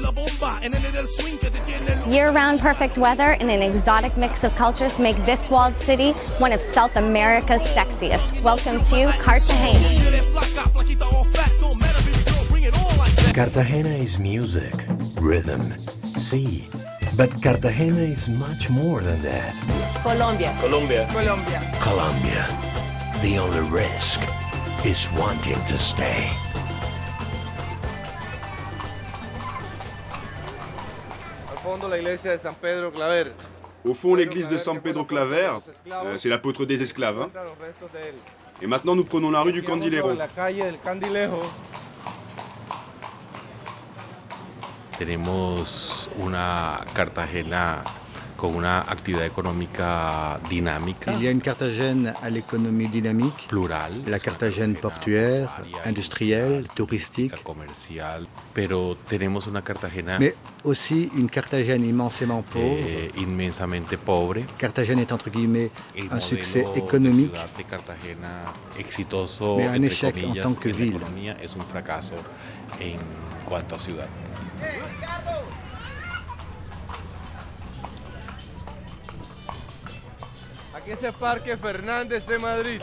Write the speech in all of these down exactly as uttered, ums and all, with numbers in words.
Year-round perfect weather and an exotic mix of cultures make this walled city one of South America's sexiest. Welcome to Cartagena. Cartagena is music, rhythm, sea. But Cartagena is much more than that. Colombia. Colombia. Colombia. Colombia. The only risk is wanting to stay. Au fond, l'église de San Pedro Claver, euh, c'est l'apôtre des esclaves. Hein. Et maintenant, nous prenons la rue du Candilero. Tenemos una Cartagena con una actividad económica dinámica. Il y a une Carthagène à l'économie dynamique, plural, la Carthagène portuaire, industrielle, touristique, comercial, pero tenemos una Cartagena mais aussi une Carthagène immensément pauvre. eh, inmensamente pobre. Carthagène est entre guillemets El un succès modelo économique, de ciudad de Cartagena exitoso mais un entre échec en comillas, tant que en la ville. economía es un fracaso en cuanto a ciudad. Aquí es el Parque Fernández de Madrid.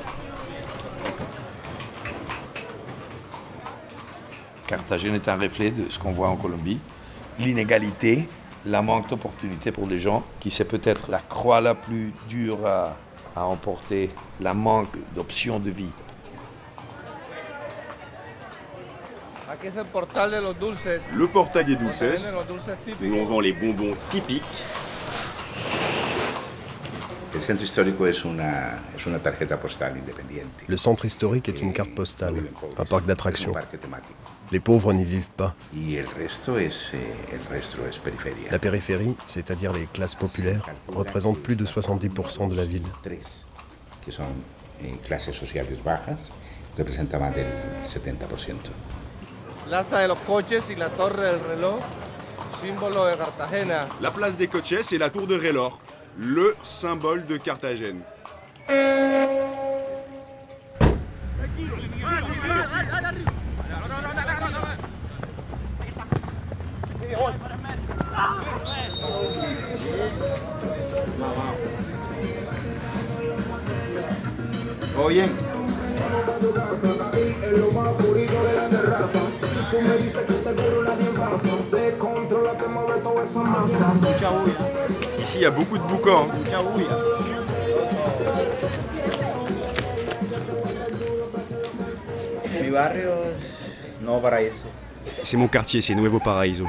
Carthagène est un reflet de ce qu'on voit en Colombie. L'inégalité, la manque d'opportunités pour les gens, qui c'est peut-être la croix la plus dure à, à emporter, la manque d'options de vie. Aquí es el portal de los dulces. Le Portal des Dulces, Los dulces où típicos. on vend les bonbons typiques. El centro histórico es una, es una tarjeta postal independiente. Le centre historique est une carte postale, un parc d'attractions. Un parque temático. Les pauvres n'y vivent pas. Y el resto es, eh, el resto es periferia. La périphérie, c'est-à-dire les classes populaires, représente plus de soixante-dix pour cent de la ville. Tres, que son eh, clases sociales bajas, representan más del setenta por ciento. Plaza de los Coches y la Torre del Reloj, símbolo de Cartagena. La place des Coches et la tour de Relor, le symbole de Carthagène. ¿Todo bien? Ici, il y a beaucoup de boucans. Hein. Mi barrio, Nuevo Paraíso. C'est mon quartier, c'est Nuevo Paraíso.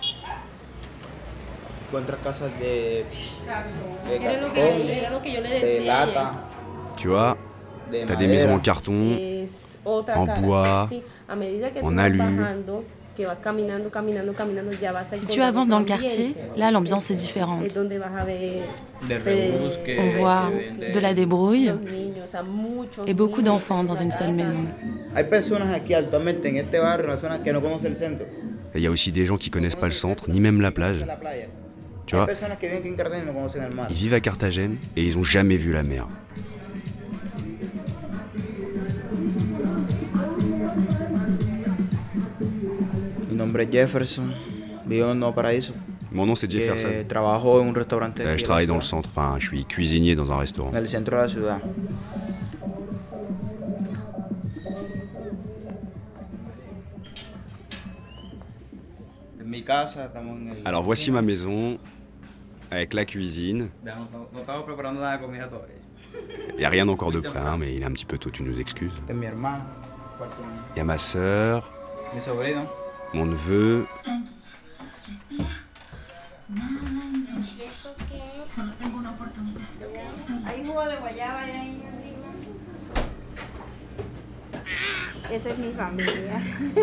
Encuentras casas de, de Era lo que, cartón, era lo que yo le de decía. lata, Tu vois, de t'as des maisons en madera. carton, Es otra en cara. bois, Sí, a medida que en tú vas alu. bajando, que vas caminando, caminando, caminando, ya vas a Si tu avances dans le quartier, là l'ambiance est Es différente. donde vas a ver de rebusque, On voit de vender. de la débrouille los niños, o sea, muchos et beaucoup niños d'enfants dans une seule maison. Hay personas aquí actualmente en este barrio, en la zona, que no conocen el centro. il y a aussi des gens qui connaissent pas le centre, ni même la plage. La playa. Tu Hay vois, personas que viven aquí en Cartagena y no conocen el mar. ils vivent à Carthagène et ils ont jamais vu la mer. Mi nombre es Jefferson, vivo en Nuevo Paraíso. Mon nom c'est Jefferson. Eh, trabajo en un restaurante. Euh, aquí je en travaille la dans le ciudad, centre, enfin je suis cuisinier dans un restaurant. en el centro de la ciudad. En mi casa estamos en el. Alors voici ma maison, avec la cuisine. Ya no, no- no estamos preparando nada de comida todavía. Il n'y a rien encore de prêt, hein, mais il est un petit peu tôt, tu nous excuses. Este es mi hermano, cuarto mío. Il y a ma sœur, Mi sobrino. mon neveu. Hay jugo de guayaba ahí arriba. Esa es mi familia.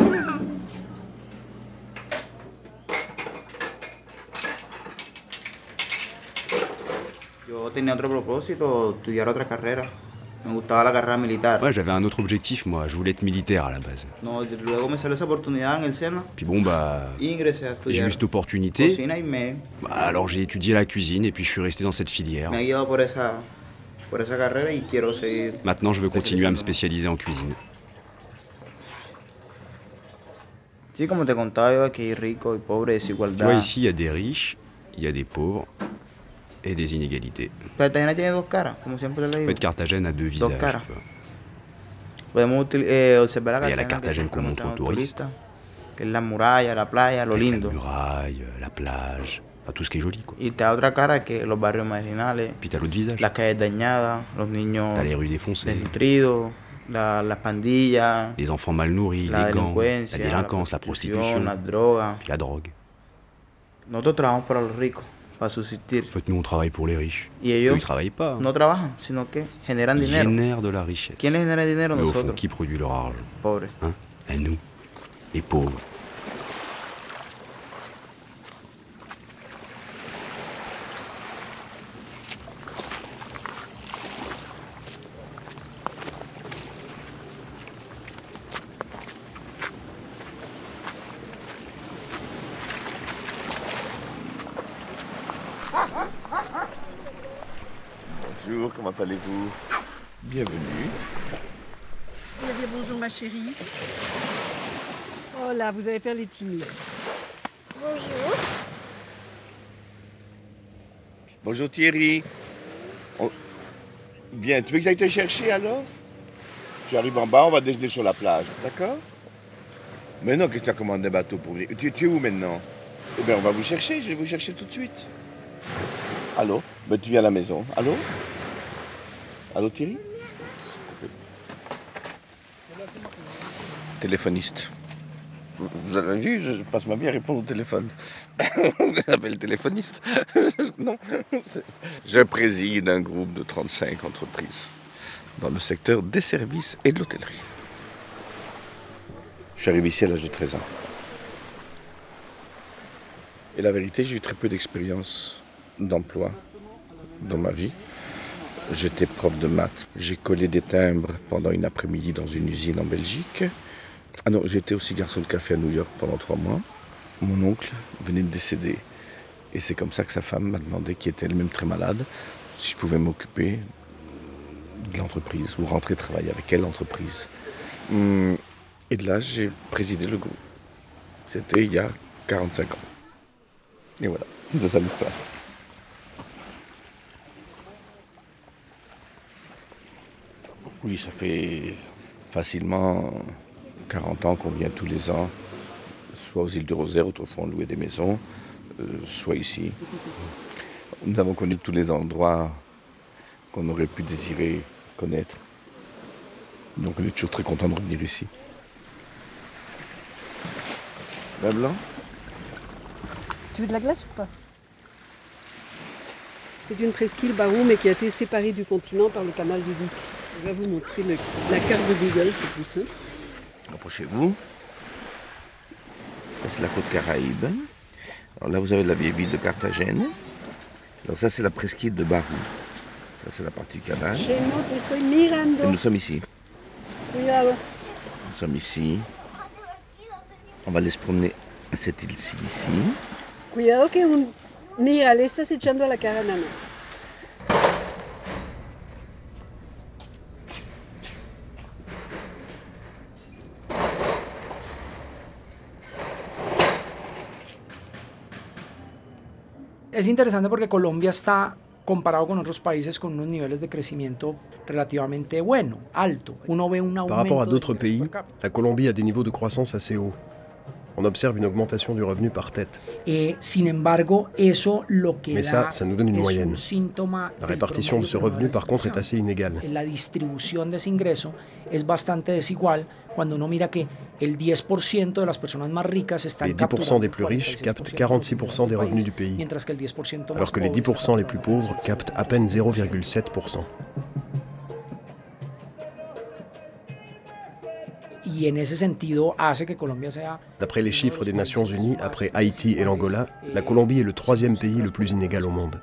Yo tenía otro propósito, estudiar otra carrera. Me gustaba la carrera militar. Ouais, j'avais un autre objectif, moi, je voulais être militaire à la base. No, y luego me salió esa oportunidad en el SENA. Puis bon, bah, Y ingresé a j'ai estudiar eu cette opportunité. cocina y me, Bah, alors j'ai étudié la cuisine et puis je suis resté dans cette filière. me ha guiado por esa, por esa carrera y quiero seguir. Maintenant, je veux continuer à me spécialiser en cuisine. Sí, como te contaba yo, aquí hay rico y pobre, Tu desigualdad. vois, ici, il y a des riches, il y a des pauvres et des inégalités. Cartagena tiene dos caras, como siempre le En digo. fait, Carthagène a deux Dos visages. caras. Tu vois. Podemos util- eh, observar la Il y a la Cartagena que Carthagène siempre qu'on montre aux mostramos touristes. turistas, que es la muralla, la playa, lo Avec lindo. la muraille, la plage, enfin, tout ce qui est joli, quoi. Y te da otra cara que los barrios marginales, Puis t'as l'autre visage. las calles dañadas, los niños T'as les rues défoncées, desnutridos, la- las pandillas, les enfants mal nourris, la les gangs, la delincuencia, délinquance, la prostitution, las drogas. puis la drogue. Nosotros trabajamos para los ricos, para subsistir. En fait, nous, on travaille pour les riches. Y Eux, ellos ils travaillent pas. no trabajan, sino que generan Ils dinero. génèrent de la richesse. ¿Quiénes generan dinero? Mais au fond, Nosotros, qui produit leur argent? pobres. Hein? Et nous, les pauvres. Bonjour, comment allez-vous? Bienvenue. Vous allez dire bonjour ma chérie. Oh là, vous allez faire les timides. Bonjour. Bonjour Thierry. On- Bien, tu veux que j'aille te chercher alors? Tu arrives en bas, on va déjeuner sur la plage, d'accord? Mais non, qu'est-ce que tu as commandé un bateau pour venir? Tu, tu es où maintenant? Eh bien, on va vous chercher, je vais vous chercher tout de suite. Allô? Ben, tu viens à la maison. Allô? Allô Thierry? Téléphoniste. Vous vous avez vu, je passe ma vie à répondre au téléphone. J'appelle téléphoniste. Non. c'est- Je préside un groupe de trente-cinq entreprises dans le secteur des services et de l'hôtellerie. Je suis arrivé ici à l'âge de treize ans. Et la vérité, j'ai eu très peu d'expérience d'emploi dans ma vie. J'étais prof de maths. J'ai collé des timbres pendant une après-midi dans une usine en Belgique. Ah non, j'étais aussi garçon de café à New York pendant trois mois. Mon oncle venait de décéder. Et c'est comme ça que sa femme m'a demandé, qui était elle-même très malade, si je pouvais m'occuper de l'entreprise ou rentrer travailler avec elle l'entreprise. Hum, Et de là, j'ai présidé le groupe. C'était il y a quarante-cinq ans. Et voilà, c'est ça l'histoire. Oui, ça fait facilement quarante ans qu'on vient tous les ans, soit aux îles du Rosaire, autrefois on louait des maisons, euh, soit ici. Nous avons connu tous les endroits qu'on aurait pu désirer connaître. Donc on est toujours très content de revenir ici. Vin blanc? Tu veux de la glace ou pas? C'est une presqu'île Barou, mais qui a été séparée du continent par le canal du Vic. Je vais vous montrer le- la carte de Google, c'est plus simple. Approchez-vous. Ça c'est la côte Caraïbe. Alors là vous avez la vieille ville de Carthagène. Alors ça c'est la presqu'île de Barou. Ça c'est la partie du canal. Chez nous, te estoy mirando. Et nous sommes ici. Cuidado. Nous sommes ici. On va aller se promener à cette île-ci d'ici. Cuidado que un... Mira, le estás echando a la cara a Nana. Es interesante porque Colombia está comparado con otros países con unos niveles de crecimiento relativamente bueno, alto. Uno ve un Par rapport à aumento d'autres de pays, ingresos per cápita. la Colombie a des niveaux de croissance assez hauts. On observe une augmentation du revenu par tête. Eh, sin embargo, eso lo que Mais da ça, ça nous donne une es moyenne. un síntoma La del répartition de ce promedio revenu, de par contre, est nuestra assez inégale. La distribución de ese ingreso es bastante desigual cuando uno mira que el diez por ciento de las personas más ricas están Les dix pour cent des plus capturando riches captent quarante-six pour cent des revenus du pays, mientras que el diez por ciento más alors que les dix pour cent les plus pauvres captent à peine zéro virgule sept pour cent. y en ese sentido hace que Colombia sea D'après les chiffres des Nations Unies, après Haïti et l'Angola, la Colombie est le troisième pays le plus inégal au monde.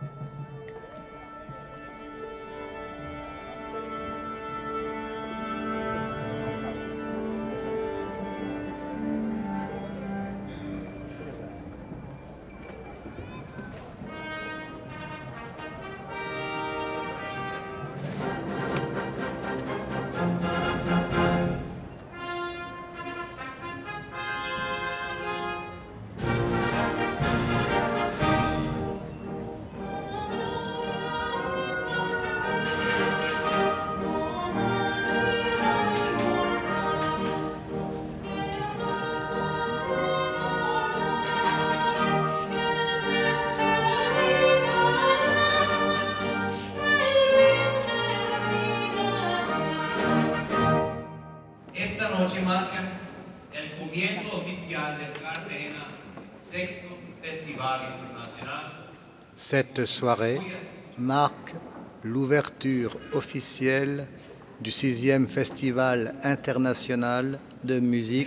Cette soirée marque l'ouverture officielle du sixième Festival international de musique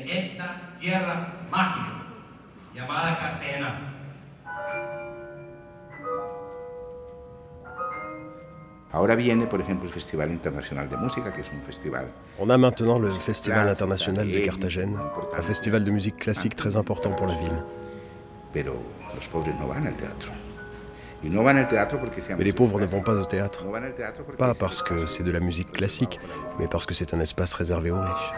Ahora viene, por ejemplo, el Festival Internacional de Música, que es un festival. On a maintenant le Festival international de Carthagène, un festival de musique classique très important pour la ville. Pero los pobres no van al teatro. Y no van al teatro porque sea Mais les música pauvres ne clásica. vont pas au théâtre. No van al teatro porque Pas es- parce que c'est de la musique classique, mais parce que c'est un espace réservé aux riches.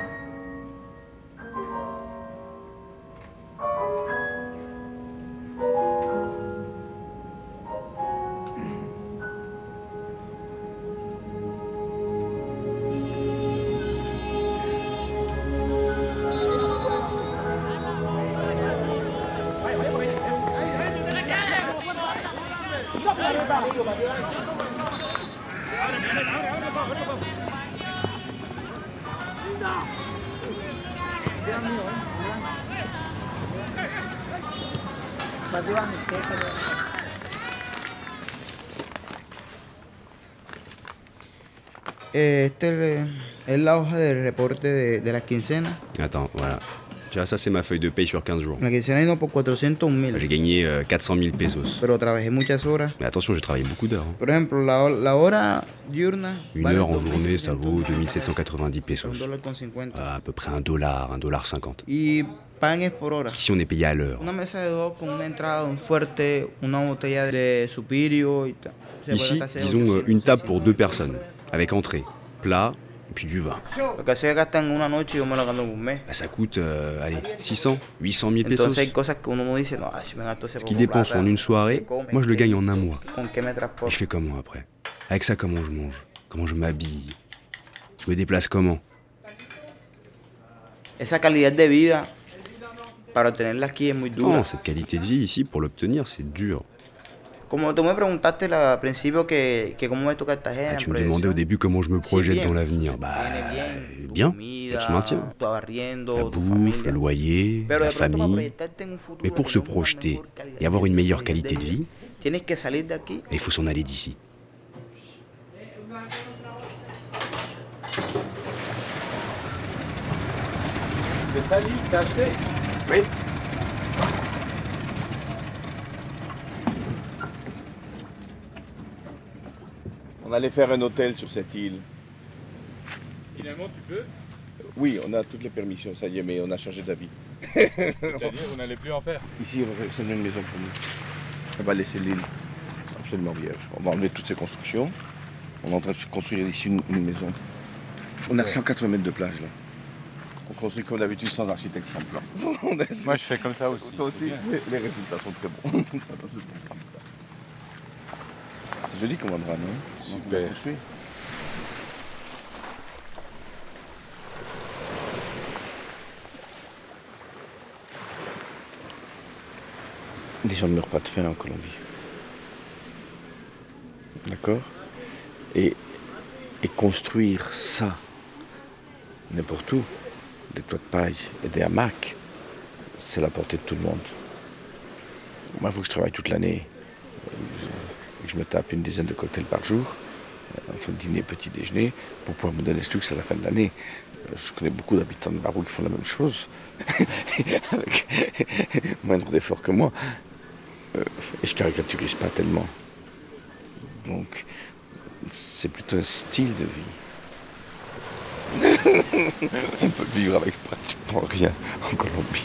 Eh, Este es la hoja de reporte de, de la quincena. Attends, voilà. Tu vois, ça c'est ma feuille de paye sur quinze jours. La quincena vino por cuatrocientos mil. J'ai gagné euh, quatre cent mille pesos. Pero trabajé muchas horas. Mais attention, j'ai travaillé beaucoup d'heures. hein. Por ejemplo, la, la hora diurna. Une vale heure en dos mil journée, ça seiscientos, vaut deux mille sept cent quatre-vingt-dix un pesos. dólar con cincuenta. À, à peu près un dollar, un dollar cinquante. Y pagan es por hora. Ici, on est payé à l'heure. Una mesa de dos con una entrada, un fuerte, una botella de Superior y tal. Se Ici, puede gastar disons euh, ochocientos, une table pour deux personnes, avec entrée, plat, et puis du vin. Lo que se gasta en una noche yo me lo gasto en un mes. Bah, ça coûte, euh, allez, six cents, huit cent mille pesos. Entonces hay cosas que uno no dice, no, si me gasto ese Ce qu'il poco dépense plata, en une soirée, ¿qué come? moi je le gagne en un mois. ¿Con qué me Et transporto? je fais comment après? Avec ça, comment je mange? Comment je m'habille? Je me déplace comment? Esa calidad de vida, para obtenerla aquí es muy dura. Non, cette qualité de vie ici, pour l'obtenir, c'est dur. Como tú me preguntaste la- al principio que, que cómo ves tu Cartagena. Ah, tu en me demandais au proyección. début comment je me projette bien. dans l'avenir. Bah, bien, bah, tu maintiens. Tu arriendo, La tu bouffe, familia. le loyer, Pero la de pronto para famille. proyectarte en un futuro, Mais pour se tener una projeter mejor calidad et avoir une meilleure de qualité de vida, vie, tienes que salir de aquí. il faut s'en aller d'ici. C'est ça, Lille, t'as acheté? Oui. On allait faire un hôtel sur cette île. Finalement, tu peux? Oui, on a toutes les permissions, ça y est, mais on a changé d'avis. C'est-à-dire, vous n'allez plus en faire? Ici, on va faire une maison pour nous. On va laisser l'île absolument vierge. On va enlever toutes ces constructions. On est en train de construire ici une, une maison. On a cent quatre-vingts mètres de plage là. On construit comme d'habitude sans architecte, sans plan. Moi, je fais comme ça aussi. Toi aussi, les, les résultats sont très bons. C'est joli comme endroit, non? Super. On va construire. Les gens ne meurent pas de faim en Colombie. D'accord? Et, et construire ça, n'importe où, des toits de paille et des hamacs, c'est la portée de tout le monde. Moi, il faut que je travaille toute l'année. Je, je me tape une dizaine de cocktails par jour, enfin dîner, petit déjeuner, pour pouvoir me donner ce luxe à la fin de l'année. Je connais beaucoup d'habitants de Barou qui font la même chose, avec moindre d'effort que moi. Euh, et je caricaturise pas tellement. Donc, c'est plutôt un style de vie. On peut vivre avec pratiquement rien en Colombie.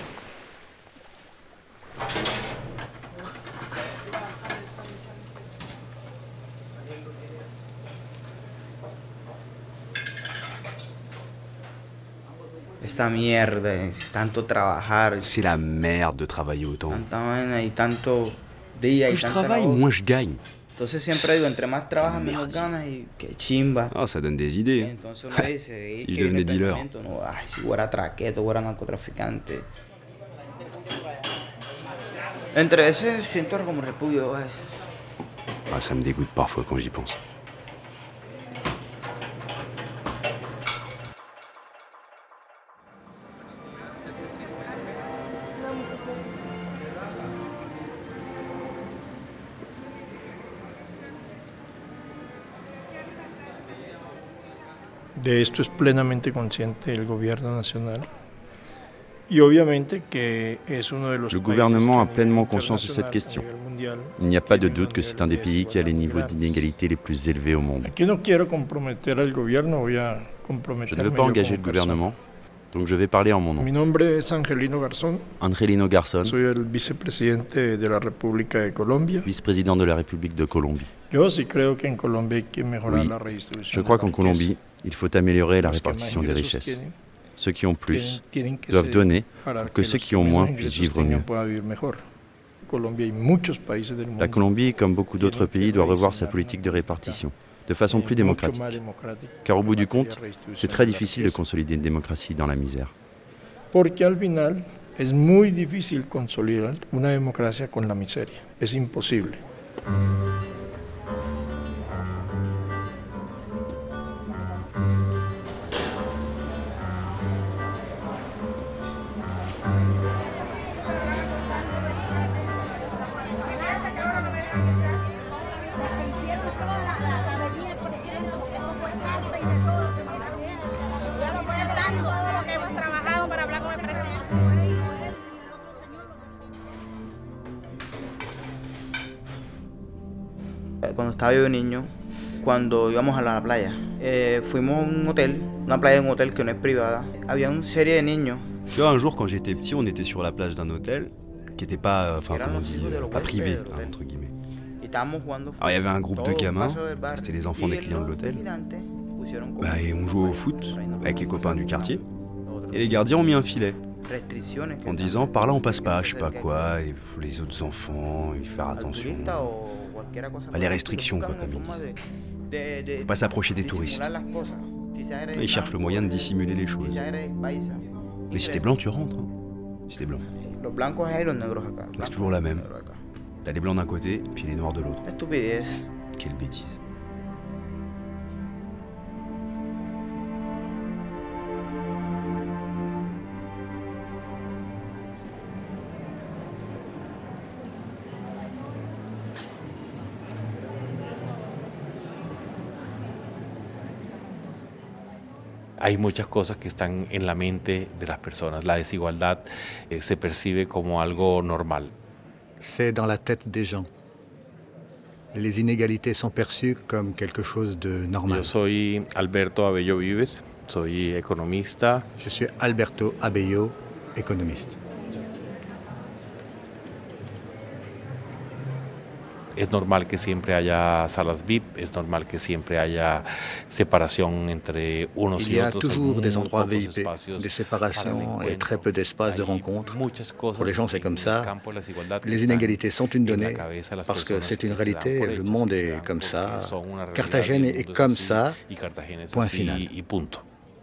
Esta mierda, es tanto trabajar, C'est la merde de travailler autant. tanta vaina y tanto día y Plus je tanta travaille, labor. moins je gagne. Entonces siempre digo, entre más trabajas, menos ganas y qué chimba. Ah, ça donne des idées. Entonces uno dice, "Ey, Si je que devenais el dealer. pensamiento, no, ay, si fuera traqueto, fuera narcotraficante. Entre veces siento como repudio a veces. Ah, ça me dégoûte parfois quand j'y pense. De esto es plenamente consciente el gobierno nacional. Y obviamente que es uno de los Le gouvernement a pleinement conscience de cette question. Il n'y a pas de doute que c'est un des pays qui a les niveaux d'inégalité les plus élevés au monde. Aquí no quiero comprometer al gobierno, voy a Je comprometerme ne veux pas yo engager como le gouvernement, donc je vais parler en mon persona. Mi nom. nombre es Angelino Garzón. Angelino Garzón, Soy el vicepresidente de la República de Colombia. vice-président de la République de Colombie. Yo sí creo que en Colombia hay que mejorar Oui, la redistribución. je de crois la qu'en riqueza. Colombie, il faut améliorer la Los que más répartition des ingresos richesses. tienen, Ceux qui ont plus tienen que doivent ceder donner para pour que que ceux los qui ont menos moins ingresos puissent vivre tengan mieux. puedan vivir mejor. Colombia y muchos países del mundo La Colombie, comme beaucoup d'autres pays, doit revoir sa politique de répartition de façon plus mucho démocratique. más democrática Car au bout du en materia compte, de redistribución c'est très de la difficile de riqueza. consolider une démocratie dans la misère. Porque al final es muy difícil consolidar una democracia con la miseria. Es imposible. Cuando estaba yo de niño, cuando íbamos a la playa, eh, fuimos a un hotel, una playa de un hotel que no es privada. Había una serie de niños. Tu vois, un jour, quand j'étais petit, on était sur la plage d'un hôtel qui n'était pas, euh, enfin, comment on dit, euh, pas privé, hein, entre guillemets. Y estábamos jugando Alors, il y avait un groupe de todo un gamins, paso del bar. c'était les enfants des Y clients de los l'hôtel. vigilantes pusieron como Bah, et on jouait au foot avec les copains du quartier. Et les gardiens ont mis un filet restricciones que en disant par là on passe pas, je sais pas quoi, et pff, les autres enfants, il faut faire al attention. turista o cualquier cosa Bah, les restrictions, quoi, comme ils forma disent. de- de- de Faut pas s'approcher des touristes. disimular las cosas. Quizás eres Ils cherchent le moyen de dissimuler les choses. quizás eres paisa. Mais si t'es blanc, tu rentres. hein. Si t'es blanc. Los blancos allá y los negros acá. Donc c'est toujours la même. T'as les blancs d'un côté, puis les noirs de l'autre. Estupidez. Quelle bêtise. Hay muchas cosas que están en la mente de las personas. La desigualdad eh, se percibe como algo normal. C'est dans la tête des gens. Les inégalités sont perçues comme quelque chose de normal. Yo soy Alberto Abello Vives, soy economista. Je suis Alberto Abello, économiste. Es normal que siempre haya salas V I P, es normal que siempre haya separación entre unos Il y y a otros. toujours hay des muy endroits pocos V I P, espacios des para el séparations et très encuentro. peu d'espaces de Hay rencontre. muchas cosas Pour les gens, c'est en comme el ça. campo de la desigualdad que Les están inégalités sont une en la donnée cabeza de las parce que personas c'est une que se dan réalité, por le hechos, monde que se est dan comme porque ça. son una realidad, Carthagène y el est mundo comme así, ça. y Cartagena es Point así, final. y punto.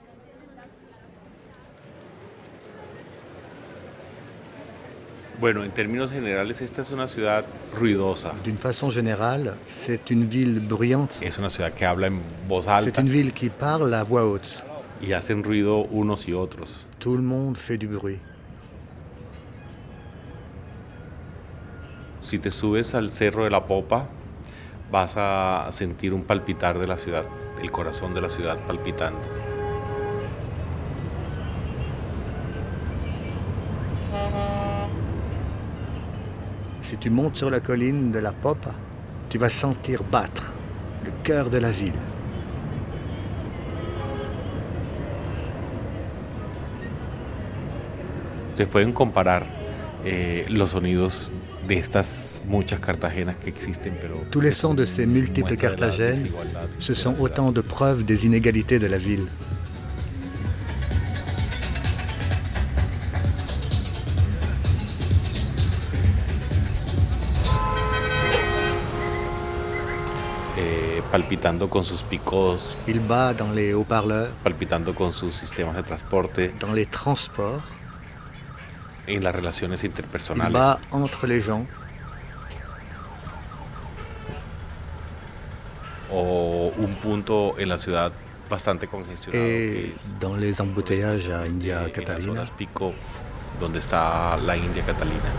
Bueno, en términos generales, esta es una ciudad ruidosa. D'une façon générale, c'est une ville bruyante. Es una ciudad que habla en voz C'est alta une ville qui parle à voix haute. y hacen ruido unos y otros. Tout le monde fait du bruit. Si te subes al Cerro de la Popa, vas a sentir un palpitar de la ciudad, el corazón de la ciudad palpitando. Si tu montes sur la colline de la Popa, tu vas sentir battre le cœur de la ville. Se pueden comparar eh, los sonidos de estas muchas Cartagenas que existen, pero Tous les sons de ces multiples muestra de la Carthagènes, desigualdad ce de la sont ciudad. autant de preuves des inégalités de la ville. Eh, palpitando con sus picos, Il bat dans les haut-parleurs, palpitando con sus sistemas de transporte, dans les transports, en las relaciones il interpersonales. bat entre les gens, O un punto en la ciudad bastante congestionado, que et es dans les embouteillages à India en las Catalina. zonas pico donde está la India Catalina.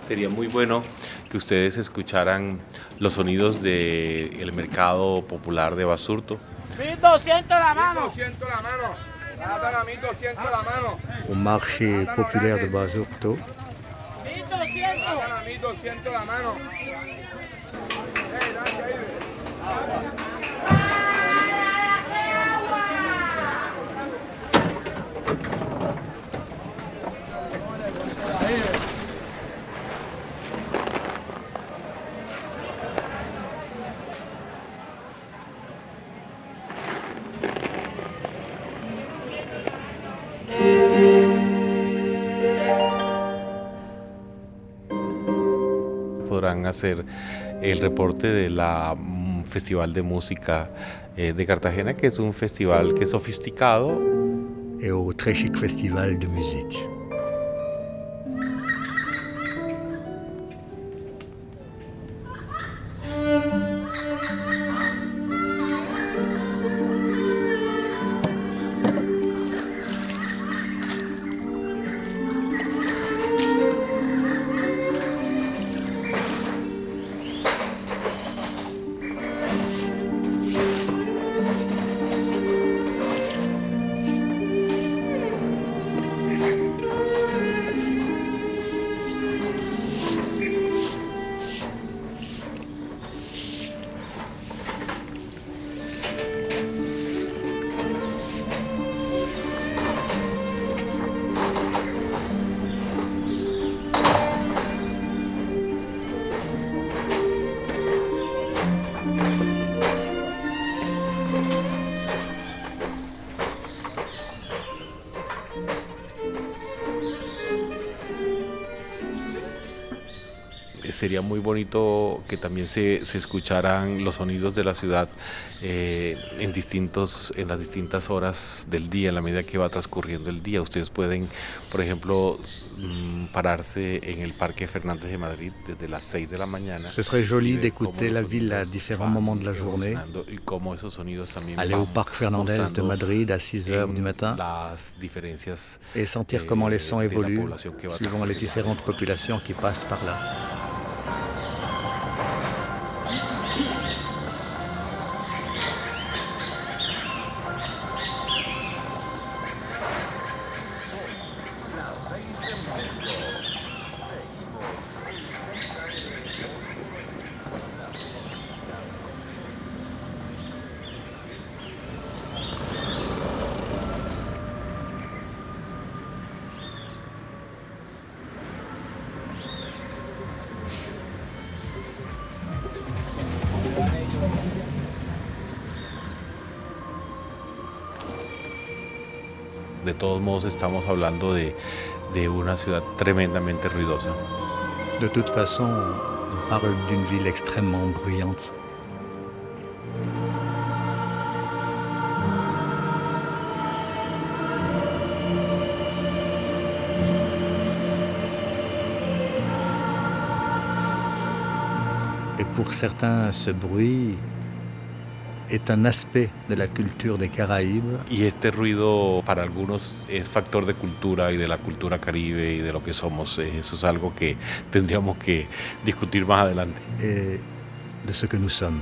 Sería muy bueno que ustedes escucharan los sonidos del mercado popular de Basurto. mil doscientos la mano. mil doscientos la mano. Nada, mil doscientos la mano. Au marché populaire de Basurto. mil doscientos. mil doscientos la mano. Podrán hacer el reporte de la mm, Festival de Música eh, de Cartagena, que es un festival que es sofisticado. Et au très chic festival de musique. Sería muy bonito que también se, se escucharan los sonidos de la ciudad eh, en, distintos, en las distintas horas del día, en la medida que va transcurriendo el día. Ustedes pueden, por ejemplo, pararse en el Parque Fernández de Madrid desde las seis de la mañana. Ce serait joli d'écouter la ville à différents moments de la journée. Y cómo esos sonidos también aller au Parc Fernández de Madrid à six heures du matin las diferencias, et sentir eh, comment les sons évoluent suivant suivant les différentes populations qui passent par là. De todos modos estamos hablando de, de una ciudad tremendamente ruidosa. De toute façon, on parle d'une ville extrêmement bruyante. Et pour certains, ce bruit est un aspect de la culture des Caraïbes. Y este ruido para algunos es factor de cultura y de la cultura caribe y de lo que somos. Eso es algo que tendríamos que discutir más adelante. Et de ce que nous sommes.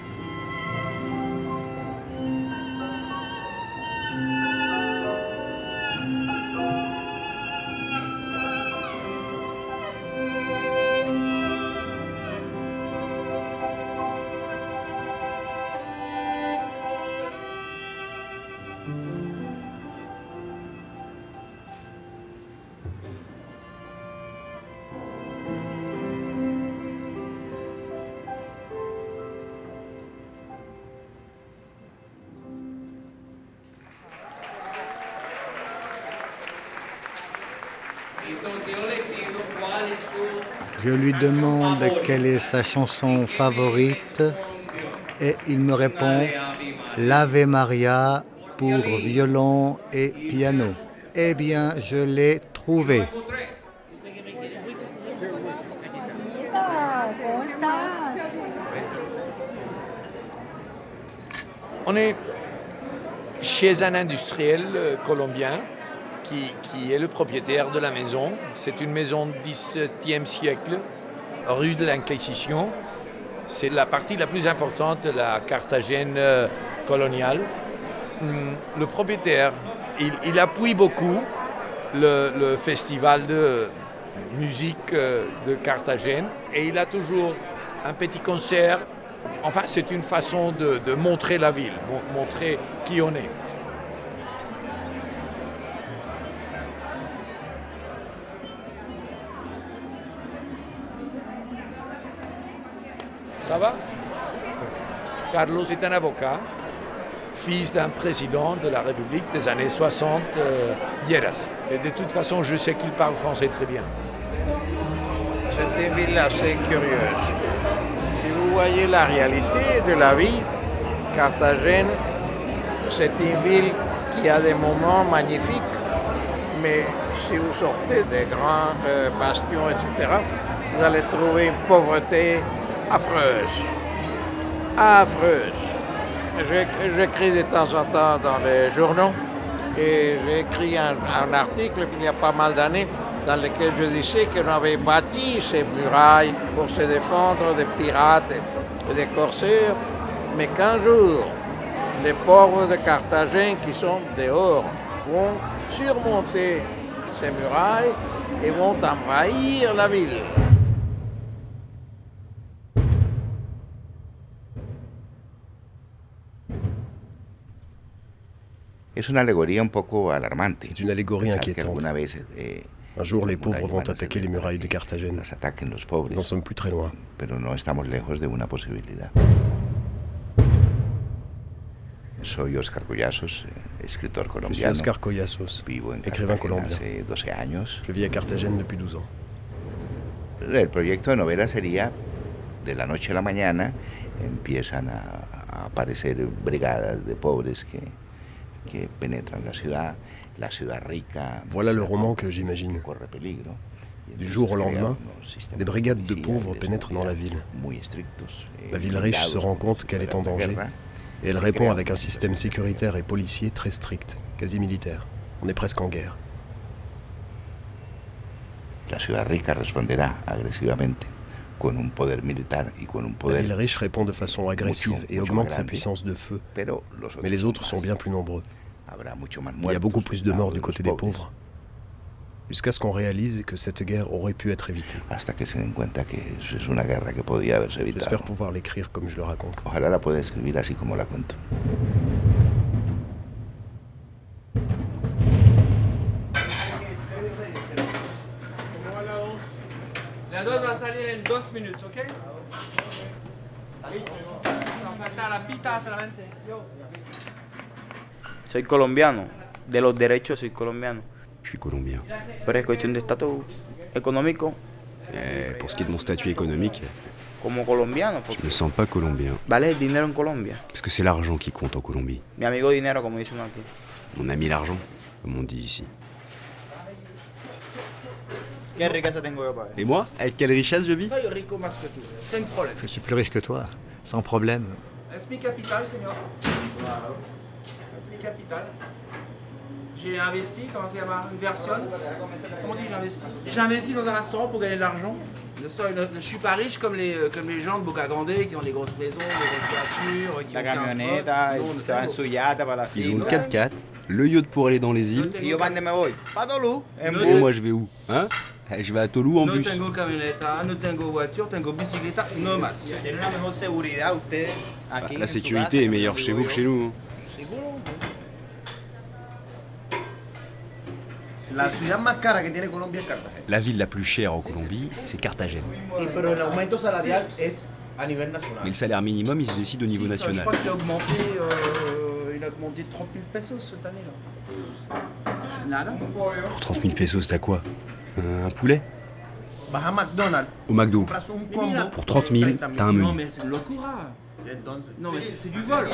Je lui demande quelle est sa chanson favorite et il me répond l'Ave Maria pour violon et piano. Eh bien, je l'ai trouvé. On est chez un industriel colombien qui, qui est le propriétaire de la maison. C'est une maison du dix-septième siècle, rue de l'Inquisition. C'est la partie la plus importante de la Carthagène coloniale. Le propriétaire, il, il appuie beaucoup le, le festival de musique de Carthagène et il a toujours un petit concert. Enfin, c'est une façon de, de montrer la ville, montrer qui on est. Ça va? Carlos est un avocat, fils d'un président de la République des années soixante, euh, Lleras. Et de toute façon, je sais qu'il parle français très bien. C'est une ville assez curieuse. Si vous voyez la réalité de la vie, Carthagène, c'est une ville qui a des moments magnifiques, mais si vous sortez des grands euh, bastions, et cetera, vous allez trouver une pauvreté affreuse. Affreuse. J'écris de temps en temps dans les journaux et j'ai écrit un, un article il y a pas mal d'années dans lequel je disais qu'on avait bâti ces murailles pour se défendre des pirates et des corsaires, mais qu'un jour, les pauvres de Carthagène qui sont dehors vont surmonter ces murailles et vont envahir la ville. Es una alegoría un poco alarmante. C'est une allégorie inquiétante. Vez, eh, Un jour, les pauvres vont attaquer les murailles de Carthagène. Nous n'en sommes plus très loin. Pero no estamos lejos de una posibilidad. Soy Oscar Collazos, escritor colombiano. Je suis Oscar Collazos, écrivain colombien. Je vis à Carthagène depuis douze ans. El proyecto de novela sería, de la noche a la mañana, empiezan a, a aparecer brigadas de pobres que... qui pénètrent la ciudad, la ciudad rica. Voilà le roman que j'imagine. Du jour au lendemain, des brigades de pauvres pénètrent dans la ville. La ville riche se rend compte qu'elle est en danger et elle répond avec un système sécuritaire et policier très strict, quasi militaire. On est presque en guerre. La ciudad rica responderá agresivamente. Con un poder militar y con un poder. La ville riche répond de façon agressive et augmente sa puissance de feu. Mais les autres sont bien plus nombreux. Il y a beaucoup plus de morts du côté des pauvres. Jusqu'à ce qu'on réalise que cette guerre aurait pu être évitée. J'espère pouvoir l'écrire comme je le raconte. Ojalá la pueda escribir así como la cuento. La dos va a salir en dos minutos, ¿ok? La pita solamente. Soy colombiano, de los derechos soy colombiano. Je suis colombien. Pero es cuestión de estatus económico. Eh, pour ce qui est de mon statut économique, Como colombiano. je me sens pas colombien. Vale el dinero en Colombia. Parce que c'est l'argent qui compte en Colombie. Mi amigo dinero, como dicen aquí. Mon ami l'argent, comme on dit ici. Quelle richesse tengo yo para Et moi, avec quelle richesse je vis? Soy rico más que tú. Sin problème. Je suis plus riche que toi, sans problème. Es mi capital, señor. Es mi capital. J'ai investi, comment ça s'appelle, une version. Comment on dit j'ai investi? J'ai investi dans un restaurant pour gagner de l'argent. Je ne suis pas riche comme les, comme les gens de Boca Grande qui ont des grosses maisons, des grosses voitures, qui La ont quinze camioneta, modes. se van su yate para la Ils ont une quatre-quatre, le yacht pour aller dans les îles. Y yo, ¿dónde me voy? Pa Tolú. Et moi, je vais où? Hein? Je vais à Tolou en No bus. tengo camioneta, no tengo voiture, tengo bicicleta, no más. Tiene una mejor seguridad usted aquí. La sécurité est meilleure chez vous que chez nous. La ciudad más cara que tiene Colombia es Cartagena. La ville la plus chère en Colombie, c'est Carthagène. Y, pero el aumento salarial es a nivel nacional. Mais le salaire minimum, il se décide au niveau Je national. crois qu'il a augmenté, euh, il a augmenté de trente mille pesos cette année-là. Nada. Pour trente mille pesos, t'as quoi? Un poulet? Vas a McDonald's. Au McDo. Compras un combo. Pour trente mille, t'as un Non, menu. mais c'est une locura. Non, mais c'est c'est du vol.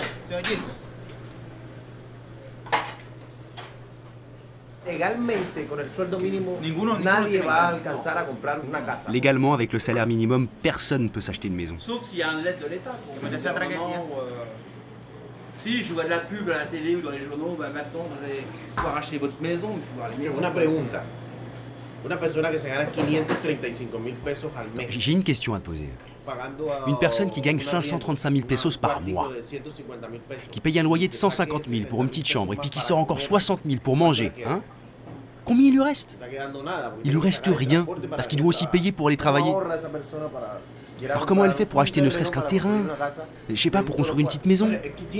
Legalmente, con el sueldo mínimo, nadie va a alcanzar a comprar una casa. Légalement, avec le salaire minimum, personne ne peut s'acheter une maison. Sauf s'il y a une lettre de l'État. Pour Mais c'est très bien. Si, je vois de la pub à la télé ou dans les journaux, bah maintenant vous allez pouvoir acheter votre maison, pouvoir aller vivre. Una pregunta. Una persona que se gana quinientos treinta y cinco mil pesos al mes. J'ai une question à te poser. Une personne qui gagne cinq cent trente-cinq mille pesos par mois, qui paye un loyer de cent cinquante mille pour une petite chambre et puis qui sort encore soixante mille pour manger, hein? Combien il lui reste? Il lui reste rien, parce qu'il doit aussi payer pour aller travailler. Alors comment elle fait pour acheter ne serait-ce qu'un terrain? Je sais pas, pour construire une petite maison?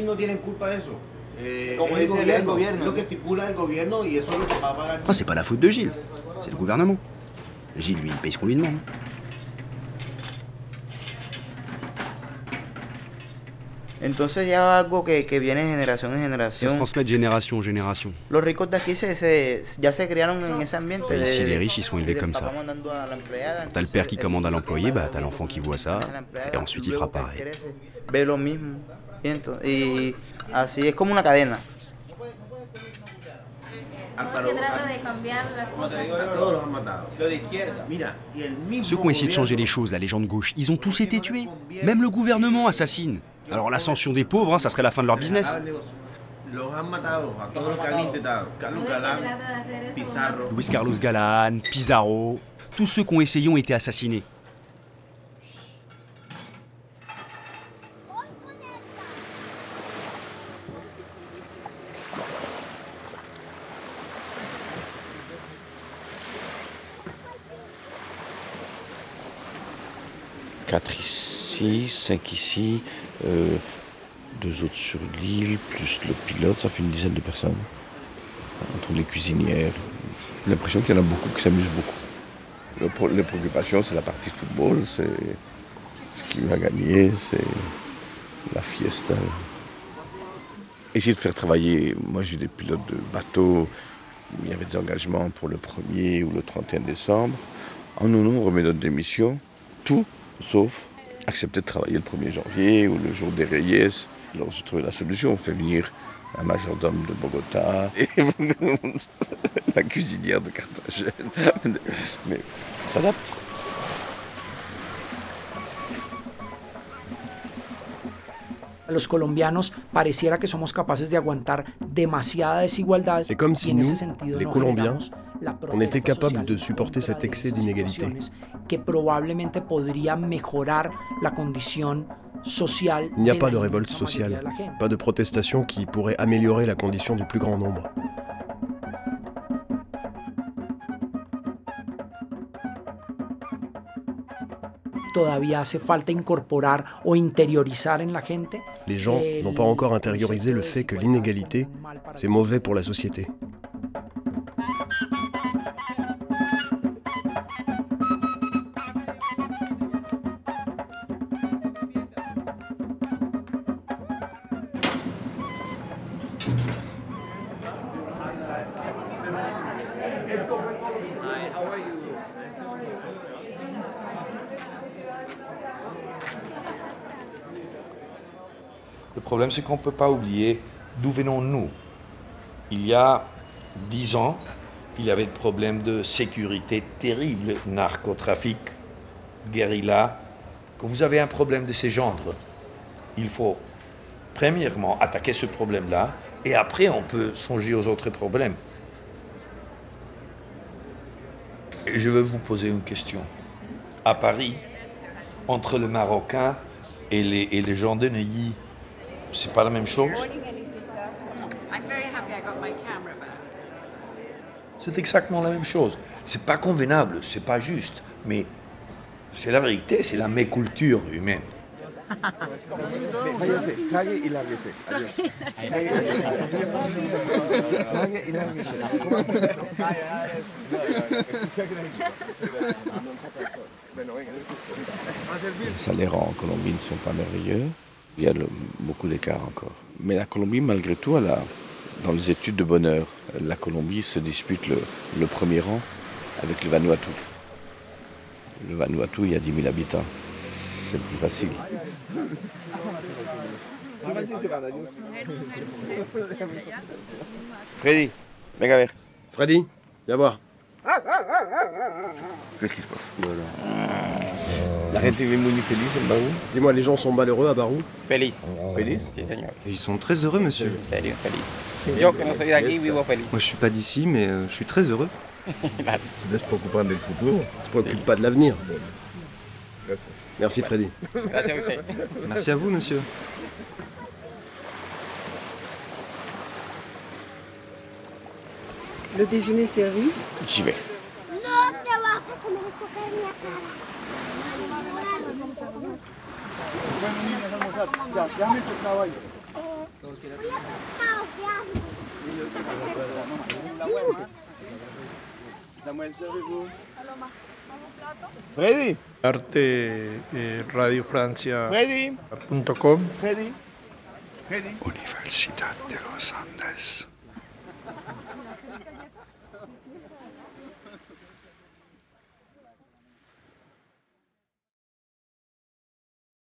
Ah, c'est pas la faute de Gilles, c'est le gouvernement. Gilles, lui, il paye ce qu'on lui demande. Entonces ya algo que, que viene de generación en generación. Ça se transmet de génération en génération. Los ricos de aquí se, se, ya se criaron en ese ambiente. Et ici, les riches, ils sont élevés comme ça. T'as le père qui commande à l'employé, bah t'as l'enfant qui voit ça, et ensuite il fera pareil. Ve lo mismo. Y, entonces, y así es como una cadena. Ceux qui ont essayé de changer les choses, là, les gens de gauche, ils ont tous été tués. Même le gouvernement assassine. Alors l'ascension des pauvres, hein, ça serait la fin de leur business. Luis Carlos Galán, Pizarro, tous ceux qui ont essayé ont été assassinés. Quatre ici, cinq ici, euh, deux autres sur l'île, plus le pilote, ça fait une dizaine de personnes. Entre les cuisinières. J'ai l'impression qu'il y en a beaucoup qui s'amusent beaucoup. Le, les préoccupations, c'est la partie football, c'est ce qui va gagner, c'est la fiesta. Essayer de faire travailler, moi j'ai des pilotes de bateaux, il y avait des engagements pour le premier ou le trente et un décembre. En nous, on remet notre démission, tout. Sauf accepter de travailler le premier janvier ou le jour des Reyes. Alors j'ai trouvé la solution, on fait venir un majordome de Bogota et la cuisinière de Carthagène. Mais on s'adapte. A los colombianos pareciera que somos capaces de aguantar demasiada desigualdad. C'est comme si nous, les Colombiens, on était capables de supporter cet excès d'inégalité. Que probablemente podría mejorar la condición social. Il n'y a pas de révolte sociale, pas de protestation qui pourrait améliorer la condition du plus grand nombre. Todavía hace falta incorporar o interiorizar en la gente. Les gens n'ont pas encore intériorisé le fait que l'inégalité, c'est mauvais pour la société. Le problème, c'est qu'on ne peut pas oublier d'où venons-nous. Il y a dix ans, il y avait des problèmes de sécurité terribles, narcotrafic, guérilla. Quand vous avez un problème de ces genres, il faut premièrement attaquer ce problème-là et après on peut songer aux autres problèmes. Et je veux vous poser une question. À Paris, entre le Marocain et les, et les gens de Neuilly, c'est pas la même chose? C'est exactement la même chose. C'est pas convenable, c'est pas juste, mais c'est la vérité, c'est la méculture humaine. Les salaires en Colombie ne sont pas merveilleux. Il y a le, beaucoup d'écart encore. Mais la Colombie, malgré tout, elle a, dans les études de bonheur, la Colombie se dispute le, le premier rang avec le Vanuatu. Le Vanuatu, il y a dix mille habitants. C'est plus facile. Freddy, venga a ver. Freddy, viens voir. Qu'est-ce qui se passe? Voilà. La gente vive muy feliz en Barú. Dis-moi, les gens sont malheureux à Barú? Feliz. Feliz? Sí, señor. Ils sont très heureux, monsieur. En serio, feliz. Yo que no soy de aquí, vivo feliz. Moi, je suis pas d'ici, mais euh, je suis très heureux. Ne se preocupan del futuro. Tu te préoccupes pas de l'avenir. Merci, Freddy. Gracias a usted. Merci à vous, monsieur. Le déjeuner servi. J'y vais. Freddy. Arte eh, Radio Francia. Freddy. Punto com. Freddy. Freddy. Universidad de los Andes.